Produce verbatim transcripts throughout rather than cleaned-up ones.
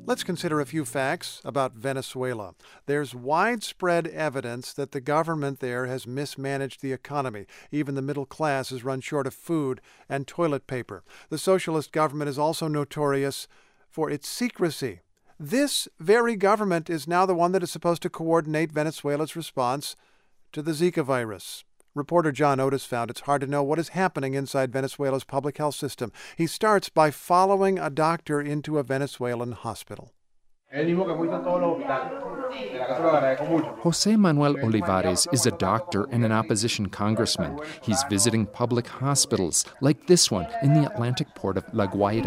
Let's consider a few facts about Venezuela. There's widespread evidence that the government there has mismanaged the economy. Even the middle class is run short of food and toilet paper. The socialist government is also notorious for its secrecy. This very government is now the one that is supposed to coordinate Venezuela's response to the Zika virus. Reporter John Otis found it's hard to know what is happening inside Venezuela's public health system. He starts by following a doctor into a Venezuelan hospital. Jose Manuel Olivares is a doctor and an opposition congressman. He's visiting public hospitals, like this one in the Atlantic port of La Guaira.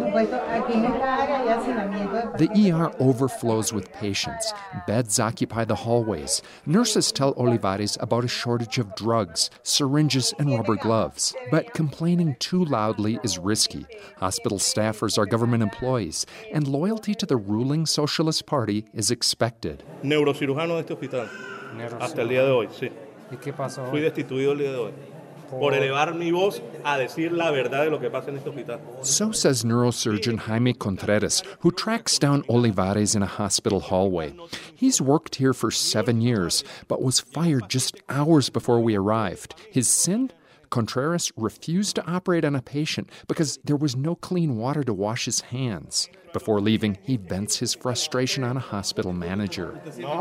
The E R overflows with patients. Beds occupy the hallways. Nurses tell Olivares about a shortage of drugs, syringes, and rubber gloves. But complaining too loudly is risky. Hospital staffers are government employees, and loyalty to the ruling Socialist Party is expected. Neurocirujano de este hospital. Hasta el día de hoy, sí. ¿Y qué pasó? Fui destituido el día de hoy. Por elevar mi voz a decir la verdad de lo que pasa en este hospital. So says neurosurgeon Jaime Contreras, who tracks down Olivares in a hospital hallway. He's worked here for seven years, but was fired just hours before we arrived. His sin? Contreras refused to operate on a patient because there was no clean water to wash his hands. Before leaving, he vents his frustration on a hospital manager.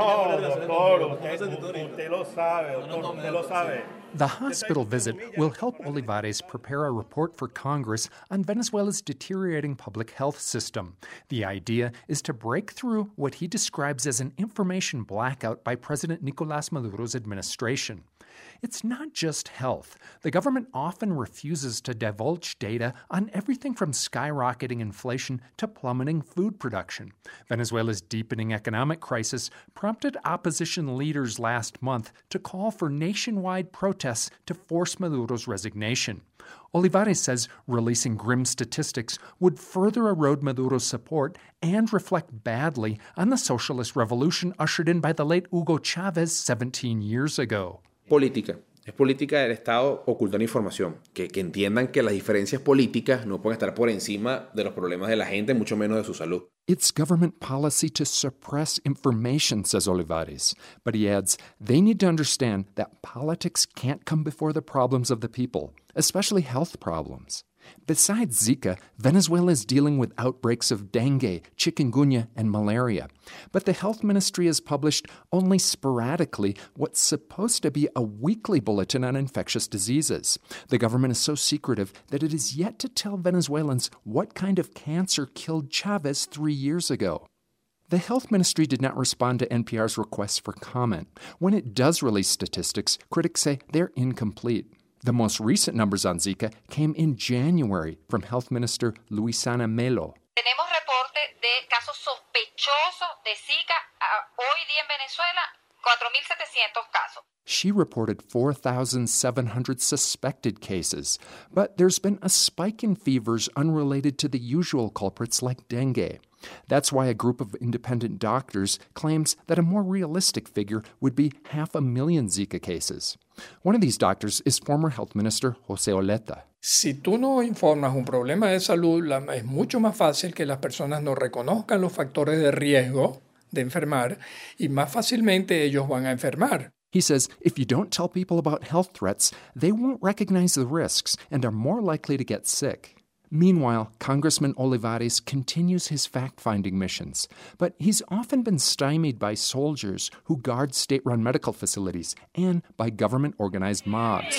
The hospital visit will help Olivares prepare a report for Congress on Venezuela's deteriorating public health system. The idea is to break through what he describes as an information blackout by President Nicolás Maduro's administration. It's not just health. The government often refuses to divulge data on everything from skyrocketing inflation to plummeting food production. Venezuela's deepening economic crisis prompted opposition leaders last month to call for nationwide protests to force Maduro's resignation. Olivares says releasing grim statistics would further erode Maduro's support and reflect badly on the socialist revolution ushered in by the late Hugo Chávez seventeen years ago. Política. Es política del Estado ocultar información. Que, que entiendan que las diferencias políticas no pueden estar por encima de los problemas de la gente, mucho menos de su salud. It's government policy to suppress information, says Olivares. But he adds, they need to understand that politics can't come before the problems of the people, especially health problems. Besides Zika, Venezuela is dealing with outbreaks of dengue, chikungunya, and malaria. But the health ministry has published only sporadically what's supposed to be a weekly bulletin on infectious diseases. The government is so secretive that it is yet to tell Venezuelans what kind of cancer killed Chavez three years ago. The health ministry did not respond to N P R's requests for comment. When it does release statistics, critics say they're incomplete. The most recent numbers on Zika came in January from Health Minister Luisana Melo. Tenemos reporte de casos sospechosos de Zika hoy día en Venezuela, four thousand seven hundred casos. She reported four thousand seven hundred suspected cases, but there's been a spike in fevers unrelated to the usual culprits like dengue. That's why a group of independent doctors claims that a more realistic figure would be half a million Zika cases. One of these doctors is former Health Minister José Oleta. Si tú no informas un problema de salud, la, es mucho más fácil que las personas no reconozcan los factores de riesgo de enfermar y más fácilmente ellos van a enfermar. He says if you don't tell people about health threats, they won't recognize the risks and are more likely to get sick. Meanwhile, Congressman Olivares continues his fact-finding missions, but he's often been stymied by soldiers who guard state-run medical facilities and by government-organized mobs.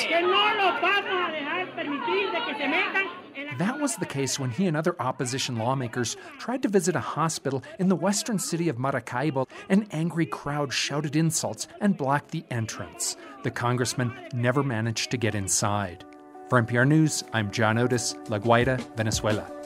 That was the case when he and other opposition lawmakers tried to visit a hospital in the western city of Maracaibo. An angry crowd shouted insults and blocked the entrance. The congressman never managed to get inside. For N P R News, I'm John Otis, La Guaira, Venezuela.